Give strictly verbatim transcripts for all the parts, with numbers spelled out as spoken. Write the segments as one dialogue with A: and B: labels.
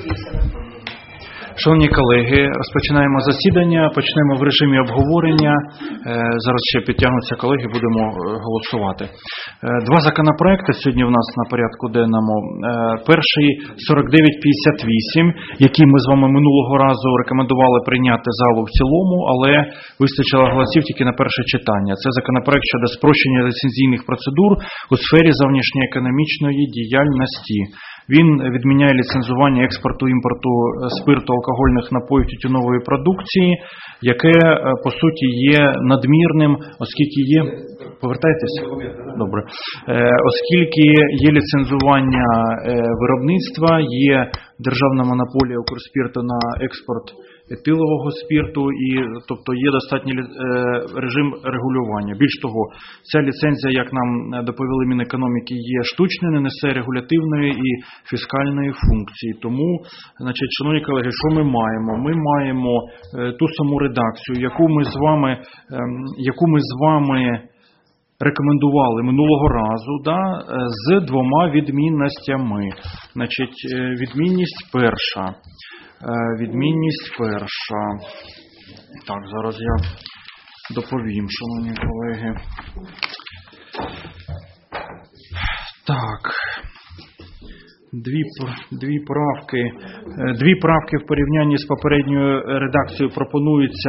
A: Шановні колеги, розпочинаємо засідання, почнемо в режимі обговорення. Зараз ще підтягнуться колеги, будемо голосувати. Два законопроекти сьогодні в нас на порядку денному. Перший сорок дев'ять п'ятдесят вісім, який ми з вами минулого разу рекомендували прийняти залу в цілому, але вистачило голосів тільки на перше читання. Це законопроект щодо спрощення ліцензійних процедур у сфері зовнішньоекономічної діяльності. Він відміняє ліцензування експорту, імпорту спирту, алкогольних напоїв, тютюнової продукції, яке, по суті, є надмірним, оскільки є... Повертайтеся? Добре. Оскільки є ліцензування виробництва, є державна монополія Укрспирту на експорт етилового спирту, і, тобто є достатній режим регулювання. Більш того, ця ліцензія, як нам доповіли Мінекономіки, є штучною, не несе регулятивної і фіскальної функції. Тому, значить, шановні колеги, що ми маємо? Ми маємо ту саму редакцію, яку ми з вами, яку ми з вами рекомендували минулого разу, да, з двома відмінностями. Значить, відмінність перша. Відмінність перша. Так, зараз я доповім, шановні колеги. Так. Дві, дві правки, дві правки в порівнянні з попередньою редакцією пропонуються,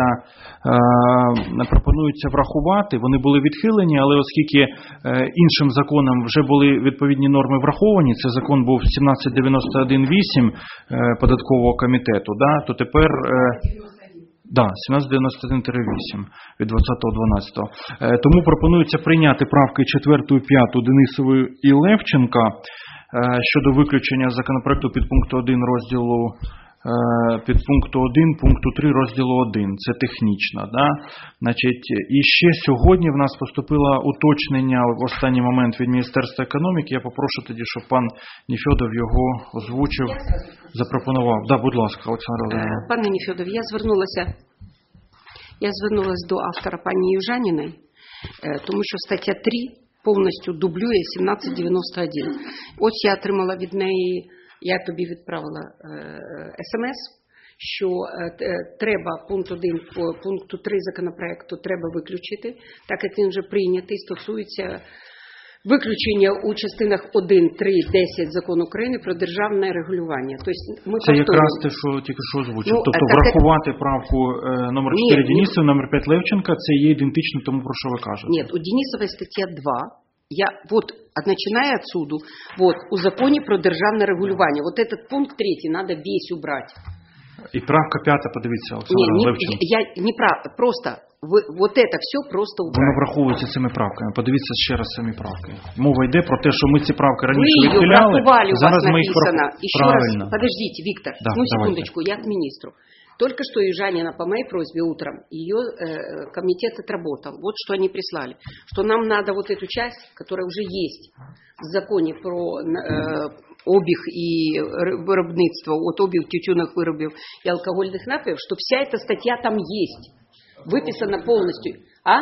A: е, пропонуються врахувати. Вони були відхилені, але оскільки е, іншим законом вже були відповідні норми враховані, це закон був сімнадцять дев'яносто один вісім е, податкового комітету, да, то тепер... Е, Да, сімнадцять дев'яносто один вісім від двадцятого дванадцятого. Е, тому пропонується прийняти правки четверту і п'яту Денисової і Левченка щодо виключення законопроекту під пункту один розділу під пункту один пункту три розділу один. Це технічно, да? Значить, і ще сьогодні в нас поступило уточнення в останній момент від Міністерства економіки. Я попрошу тоді, щоб пан Нефьодов його озвучив, запропонував. Да, будь ласка, Олександр Володимирович.
B: Пане Нефьодов, я звернулася я звернулася до автора пані Южаніної, тому що стаття три повністю дублює сімнадцять дев'яносто один. Ось я отримала від неї, я тобі відправила смс, що треба пункт один по пункту три законопроекту треба виключити, так як він вже прийнятий, стосується виключення у частинах один, три, десять Закону України про державне регулювання. Тобто ми
A: це якраз те, що тільки що озвучив. Ну, тобто врахувати як... правку е, номер чотири Денисова, номер п'ять Левченка, це є ідентично тому, про що ви кажете.
B: Ні, у Денисової стаття два, я, вот, начиная отсюда, вот, у законі про державне регулювання, вот этот пункт третий надо весь убрать.
A: І правка п'ята, подивіться, Олександр Левченко.
B: Я, я не прав, просто... Ви, вот это все просто убрать.
A: Воно враховується цими правками. Подивіться ще раз самі правки. Мова йде про те, що ми ці правки раніше відхиляли.
B: Зараз ми їх врахували.
A: Правильно.
B: Раз, подождите, Виктор,
A: да,
B: ну
A: давайте.
B: секундочку, я к министру. Только что Южанина по моей просьбе утром, ее э, комитет отработал. Вот что они прислали. Что нам надо вот эту часть, которая уже есть в законе про э, обіг і виробництво, от обіг тютюних виробів і алкогольних напоїв, что вся эта статья там есть. Выписано полностью. А?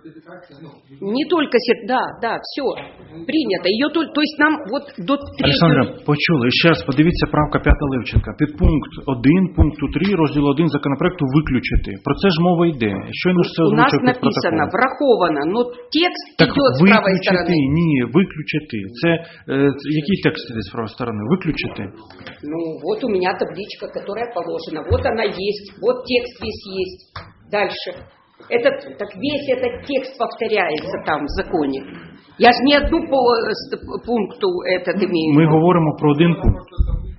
B: Не только... Да, да, все. Принято. Ее то, то есть нам вот до третьего...
A: Олександра, почули. Ще раз подивіться правка п'ята Левченка. Під пункт один, пункту три, розділ один законопроекту виключити. Про це ж мова йде. Щойно ж це
B: у нас
A: озвучив
B: написано, враховано, но текст
A: так
B: идет с правой стороны.
A: Ні, виключити. Це, е, який текст іде з правої сторони? Виключити.
B: Ну, вот у меня табличка, которая положена. Вот она есть. Вот текст весь есть. Дальше. Этот, так весь этот текст повторяется там в законе. Я же не одну по пункту этот имею.
A: Ми говоримо про один пункт.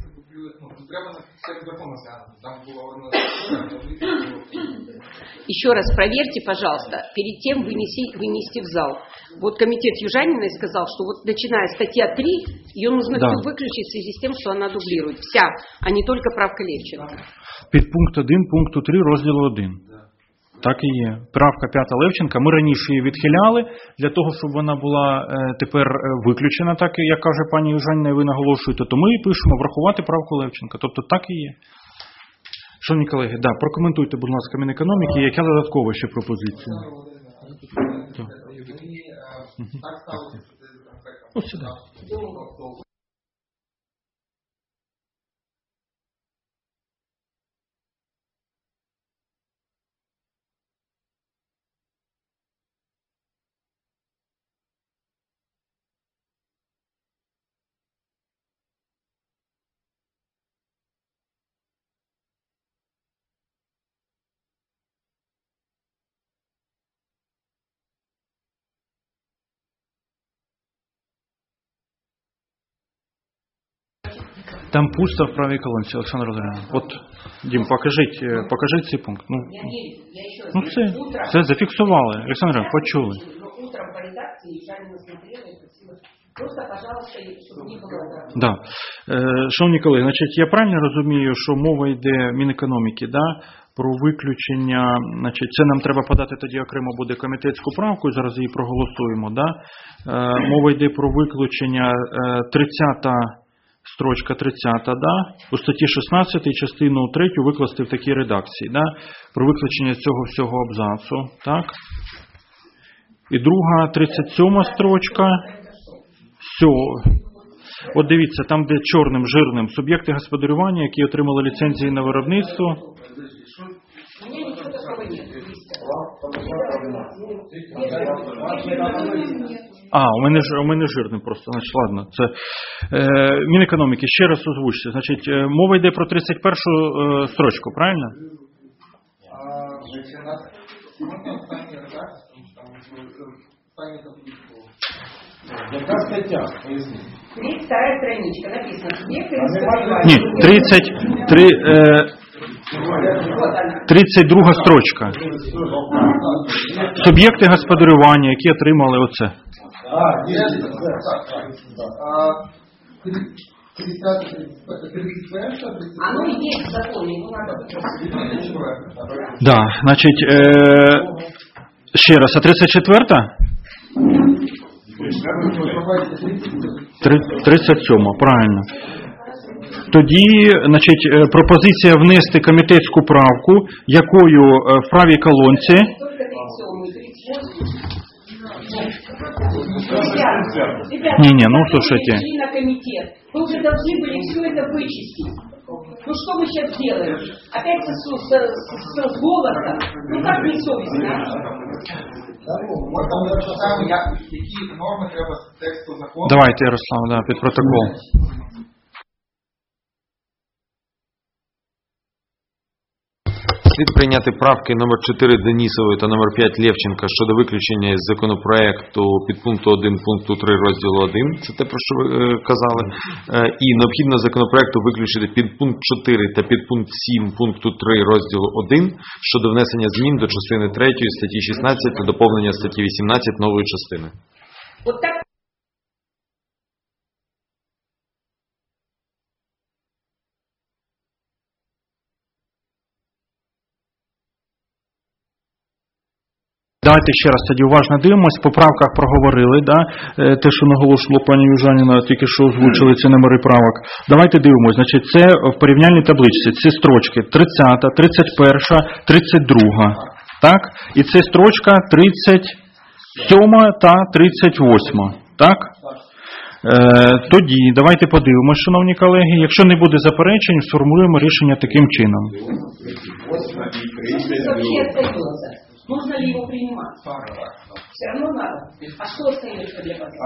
B: Еще раз проверьте, пожалуйста, перед тем вынеси, вынести в зал. Вот комитет Южаниной сказал, что вот начиная статья три, ее нужно
A: да.
B: всю выключить в связи с тем, что она дублирует. Вся, а не только правка Левченко.
A: Під пункт один, пункту три, розділу один. Так і є. Правка п'ята Левченка. Ми раніше її відхиляли для того, щоб вона була е, тепер виключена, так як каже пані Южаніна, і ви наголошуєте, то ми пишемо врахувати правку Левченка. Тобто так і є. Шановні колеги, да, прокоментуйте, будь ласка, Мінекономіки, яка додаткова ще пропозиція? Ось сюди. Там пусто в правій колонці, Олександр Володимирович. От, Дім, покажіть, е, покажіть цей пункт. Ну,
B: Я верю, я еще раз
A: ну
B: говорю,
A: це,
B: утром-
A: це зафіксували. Олександр Володимирович, почули.
B: Но утром по редакции Жанина смотрела и просила, просто, пожалуйста, чтобы не было утром.
A: Да. Е, шановні колеги, значить, я правильно розумію, що мова йде Мінекономіки, да, про виключення, значить, це нам треба подати тоді окремо буде комітетську правку, і зараз її проголосуємо, да. Е, мова йде про виключення е, тридцята строчка тридцята, да, у статті шістнадцятій частину третю викласти в такій редакції, да, про виключення цього всього абзацу, так. І друга тридцять сьома строчка. Все. От дивіться, там, де чорним, жирним, суб'єкти господарювання, які отримали ліцензії на виробництво.
B: У меня ничего такого нет.
A: А, у мене, ж- у мене жирним просто, значить, ладно. Це, е, Мінекономіки, ще раз озвучте. Значить, е, мова йде про тридцять першу е, строчку, правильно?
C: Яка стаття? Поясніть.
B: тридцать вторая страничка, написано, субъекты
A: Ні,
B: господарювания.
A: тридцять три, е,
B: Вот она.
A: тридцять друга строчка. Суб'єкти господарювання, які отримали оце.
C: А, є.
B: Оно и есть в законе, ему надо.
A: Да, значить, е, ще раз, а тридцять четверта? Три- тридцять сьома, правильно. Тоді, значить, е, пропозиція внести комітетську правку, якою е, в правій колонці.
B: Только тридцать семь и тридцать восемь. Ребята, ребята,
A: Не-не, ну,
B: когда
A: слушайте.
B: вы пришли на комитет, вы уже должны были все это вычистить. Ну что вы сейчас делаете? Опять с, с, с, с голосом? Ну как не совестно?
D: Які норми треба з тексту закону?
A: Давайте, Ярослав, да, під протокол.
E: Слід прийняти правки номер чотири Денісової та номер п'ять Левченка щодо виключення із законопроекту підпункту один пункту три розділу один, це те, про що ви е, казали, е, і необхідно з законопроекту виключити підпункт чотири та підпункт сім пункту три розділу один щодо внесення змін до частини третьої статті шістнадцять та доповнення статті вісімнадцять нової частини.
B: Вот так.
A: Давайте ще раз тоді уважно дивимось. По правках проговорили, да? е, те, що наголошувала пані Южаніна, тільки що озвучили ці номери правок. Давайте дивимось. Значить, це в порівняльній табличці. Ці строчки тридцята, тридцять перша, тридцять друга. Так? І це строчка тридцять сьома та тридцять восьма. Так? Е, тоді давайте подивимось, шановні колеги. Якщо не буде заперечень, сформулюємо рішення таким чином.
B: Вообще остается. Нужно ли его принимать? Все равно надо. А что остается для вас?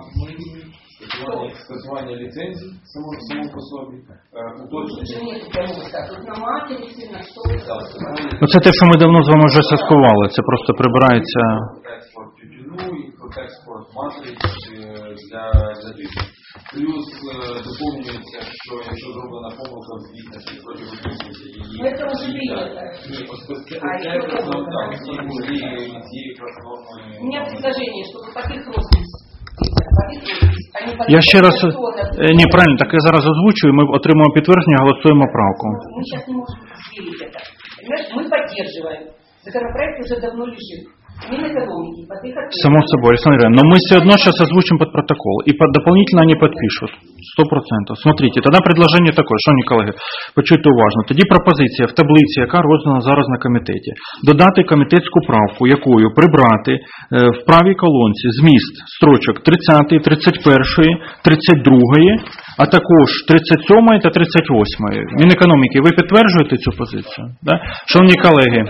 C: Скасування ліцензій само, само по собі.
B: Тут же нет кому сказать. Тут на матрице, на что вы сказали.
A: Ну, це те, що ми давно з вами вже святкували. Це просто прибирається.
C: Експорт тютюну і експорт матриць е, для, для дітей. Плюс е, доповнюється, що якщо зроблена помилка в звітності, проти виписується її.
B: Ну, это уже принято.
C: Ні, ось це, це,
B: А,
C: це,
B: що
C: це,
B: робити?
C: так, цієї, цієї якраз норми.
B: У меня предложение, чтобы по их роспись. По их роспись. А не по
A: Я ще раз...
B: кто-то.
A: Е, Ні, правильно, так я зараз озвучую, ми отримуємо підтвердження, голосуємо правку.
B: Мы сейчас не можем сверить это. Понимаешь, мы поддерживаем. Законопроект уже давно лежит. Минэкономики, под их ответственность.
A: Само собой, Александр Иванович, но мы все равно сейчас озвучим под протокол, и под, дополнительно они подпишут. Сто процентов. Смотрите, тогда предложение такое, шановні колеги, почуйте уважно. Тоді пропозиція в таблиці, яка роздана зараз на комітеті, додати комітетську правку, якою прибрати е, в правій колонці зміст строчок тридцятої, тридцять першої, тридцять другої, а також тридцять сьомої та тридцять восьмої. Мінекономіки, ви підтверджуєте цю позицію? Да? Шановні колеги,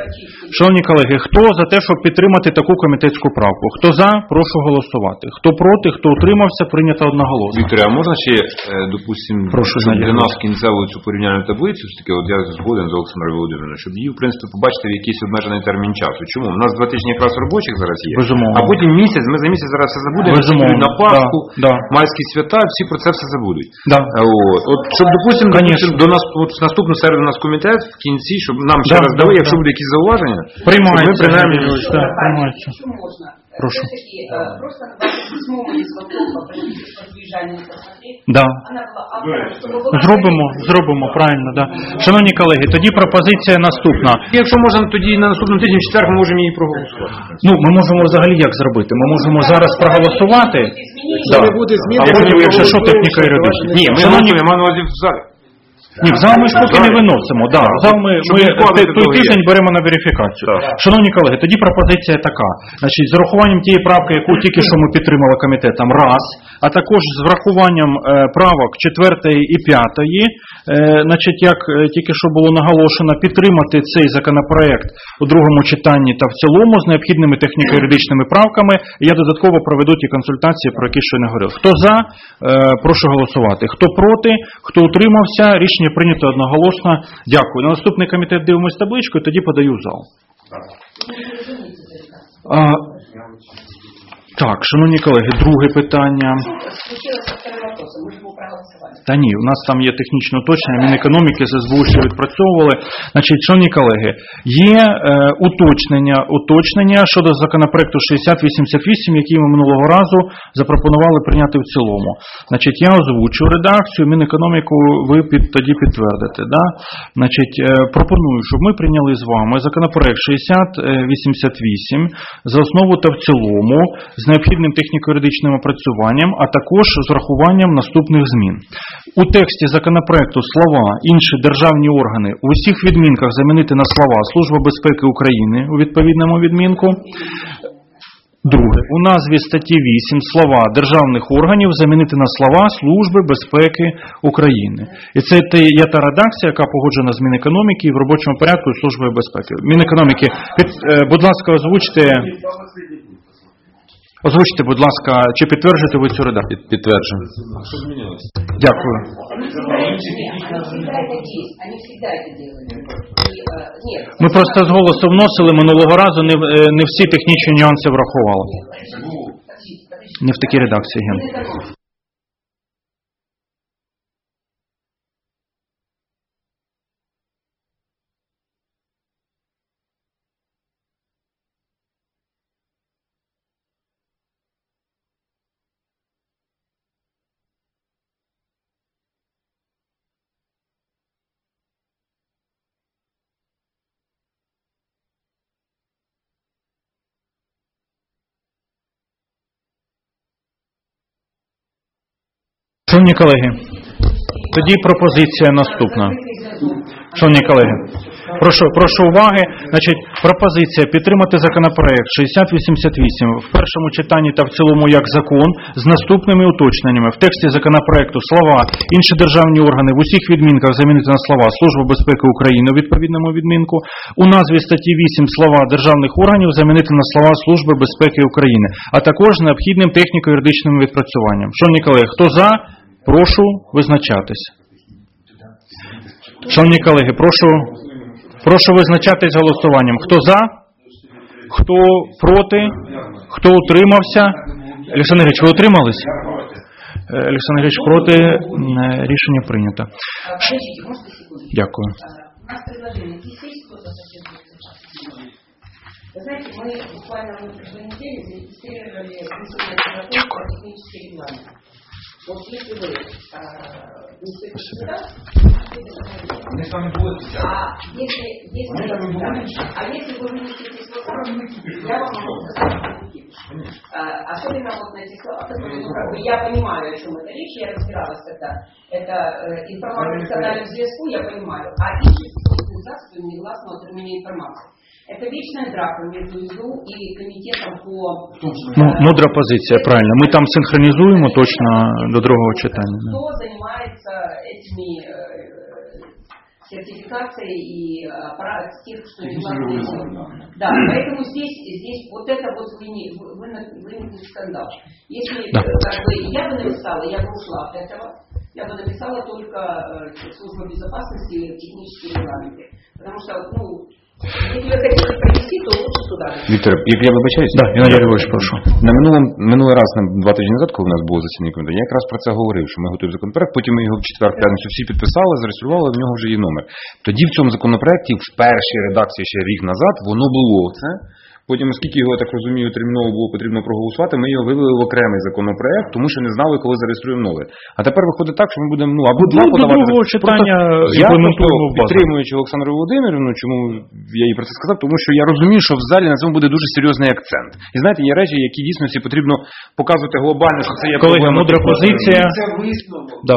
A: Шановні колеги, хто за те, щоб підтримати таку комітетську правку? Хто за, прошу голосувати. Хто проти, хто утримався, прийнято одноголосно.
E: Віктор, а можна ще, е, допустим,
A: Прошу,
E: щоб
A: Надія.
E: для нас кінцеву цю порівняльну таблицю, все-таки, от я згоден з Олександром Володимировичем, щоб її, в принципі, побачити в якийсь обмежений термін часу. Чому? У нас два тижні якраз робочих зараз є,
A: Безумовно.
E: а потім місяць, ми за місяць зараз все забудемо,
A: Безумовно.
E: на Пасху,
A: Да, да.
E: майські свята, всі про це все забудуть.
A: Да.
E: От, от щоб, допустим,
A: Конечно.
E: до нас от, в наступну середу у нас комітет в кінці, щоб нам ще
A: Да,
E: раз
A: да,
E: дали,
A: да.
E: якщо будуть якісь зауваження,
A: Приймається.
E: щоб ми принаймні...
A: Да, приймається.
B: Якщо можна,
A: Прошу.
B: все-таки э, просто ваше письмо мы не смогли попросить подвижание посмотреть.
A: Да.
B: Она была автором, чтобы была...
A: Зробимо, зробимо, правильно, да. Шановні колеги, тоді пропозиція наступна.
E: Якщо можна, тоді на наступному тижні, в четвер, ми можемо її проголосувати.
A: Ну, ми можемо взагалі як зробити? Ми можемо зараз проголосувати, да.
E: Не буде змін,
A: а потім, якщо що, техніка юридична.
E: Ні, ми
A: Шановні,
E: голосуємо, маємо на увазі в залі.
A: ні, в зал ми ж поки не виносимо. Да. В зал ми,
E: Щоб
A: ми
E: не вкладати
A: те- той
E: довгі.
A: тиждень беремо на верифікацію.
E: Так.
A: Шановні колеги, тоді пропозиція така. Значить, з урахуванням тієї правки, яку тільки що ми підтримали комітетом, раз, а також з врахуванням е, правок четвертої і п'ятої, е, значить, як е, тільки що було наголошено, підтримати цей законопроект у другому читанні та в цілому з необхідними техніко-юридичними правками. Я додатково проведу ті консультації, про які ще не говорив. Хто за, е, прошу голосувати. Хто проти, хто утримався, рішення прийнято одноголосно. Дякую. На наступний комітет дивимось табличку і тоді подаю в зал. А, так, шановні колеги, друге питання.
B: Случилось со вторым вопросом, мы же его проголосовали.
A: Та ні, у нас там є технічне уточнення, Мінекономіки з ес бе у ще відпрацьовували. Значить, шановні колеги, є е, уточнення, уточнення щодо законопроекту шістдесят вісімдесят вісім, який ми минулого разу запропонували прийняти в цілому. Значить, я озвучу редакцію, Мінекономіку ви під, тоді підтвердите. Да? Значить, е, пропоную, щоб ми прийняли з вами законопроект шістдесят вісімдесят вісім за основу та в цілому з необхідним техніко-юридичним опрацюванням, а також з врахуванням наступних змін. У тексті законопроекту слова «інші державні органи» у всіх відмінках замінити на слова «Служба безпеки України» у відповідному відмінку. Друге. У назві статті вісім слова «державних органів» замінити на слова «Служби безпеки України». І це є та редакція, яка погоджена з Мінекономіки і в робочому порядку з Службою безпеки. Мінекономіки, під, е, будь ласка, озвучте... Озвучте, будь ласка, чи підтверджуєте ви цю редакцію?
E: Під- Підтверджую. А що змінилося?
A: Дякую.
B: Они всегда это есть, они всегда это делали. И, э, нет,
A: Ми просто з голосу вносили минулого разу, не, е, не всі технічні нюанси врахували.
B: подождите, подождите.
A: Не в такій редакції, Ген. Шановні колеги, тоді пропозиція наступна. Шановні колеги, прошу, прошу уваги. Значить, пропозиція підтримати законопроект шістдесят вісімдесят вісім в першому читанні та в цілому як закон з наступними уточненнями. В тексті законопроекту слова «інші державні органи» в усіх відмінках замінити на слова «Служба безпеки України» у відповідному відмінку. У назві статті вісім слова «державних органів» замінити на слова «Служби безпеки України», а також з необхідним техніко-юридичним відпрацюванням. Шановні колеги, хто за? Прошу визначатись. Шановні колеги, прошу, прошу визначатись голосуванням. Хто за? Хто проти? Хто утримався? Олександр Ігорович, ви утримались? Е, Олександр Ігорович, проти. Е, Рішення прийнято.
B: А, Подождите, можно секунду?
A: Дякую.
B: А, У нас предложение. Здесь есть кто-то совсем? Вы знаете, мы буквально на прошлой неделе зарегистрировали институт технический регламент. Вот если вы а, не стоите сюда,
D: Они с вами будут сейчас.
B: а если, если,
D: Они там и будут.
B: а если вы вынесете слова, я вам могу сказать, а, особенно вот на этих словах, которые, ну, как бы, я понимаю, о чем это речь, я разбиралась тогда. Это э, информация в национальном зв'язку, я понимаю, а інші засоби негласного отримання інформації. Это вечная драка между СБУ и комитетом по...
A: Ну, мудра позиція, правильно. Ми там синхронізуємо точно до другого читання. Да.
B: Кто занимается этими э,
F: сертификация и аппарат тех, что не Да, поэтому здесь, здесь вот это вот вынес, вынес скандал. Если
A: Да.
F: как бы, я бы написала, я бы ушла от этого, я бы написала только э, служба безопасности и технические регламенты. Потому что, ну, если вы хотите провести, то лучше туда.
G: Віктор, як я вибачаюсь,
A: Да, Геннадій Григорович, прошу.
G: на минулому минулий раз, на два тижні назад, коли у нас було засідання комітету, я якраз про це говорив, що ми готуємо законопроект, потім ми його в четвер, п'ятницю всі підписали, зареєстрували, в нього вже є номер. Тоді в цьому законопроекті, в першій редакції ще рік назад, воно було це. Потім, оскільки його, я так розумію, терміново було потрібно проголосувати, ми його вивели в окремий законопроект, тому що не знали, коли зареєструємо новий. А тепер виходить так, що ми будемо, ну, або два
A: Ну, до
G: подавати.
A: другого читання
G: Просто я
A: імплементуємо
G: просто
A: в базу.
G: підтримуючи Олександру Володимирівну, чому я їй про це сказав, тому що я розумію, що в залі на цьому буде дуже серйозний акцент. І знаєте, є речі, які дійсно всі потрібно показувати глобально, що це є
A: Колеги,
G: проблема.
A: мудра позиція.
C: Це висновок.
A: Да.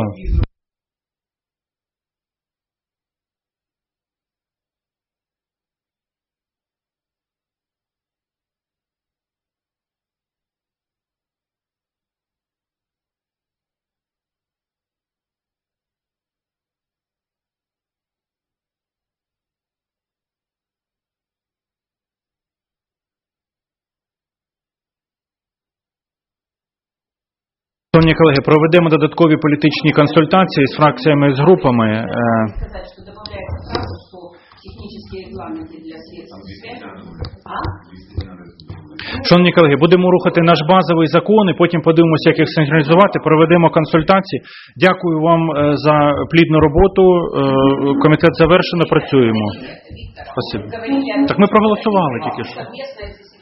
A: Шановні колеги, проведемо додаткові політичні консультації з фракціями і з групами. Е,
F: Сказать, что добавляется фраза, что технические регламенты для средств связи. А?
A: Шановні колеги, будемо рухати наш базовий закон і потім подивимося, як їх синхронізувати, проведемо консультації. Дякую вам е, за плідну роботу. Е, Комітет завершено, працюємо. Спасибо. Так ми проголосували тільки що.
F: Совместное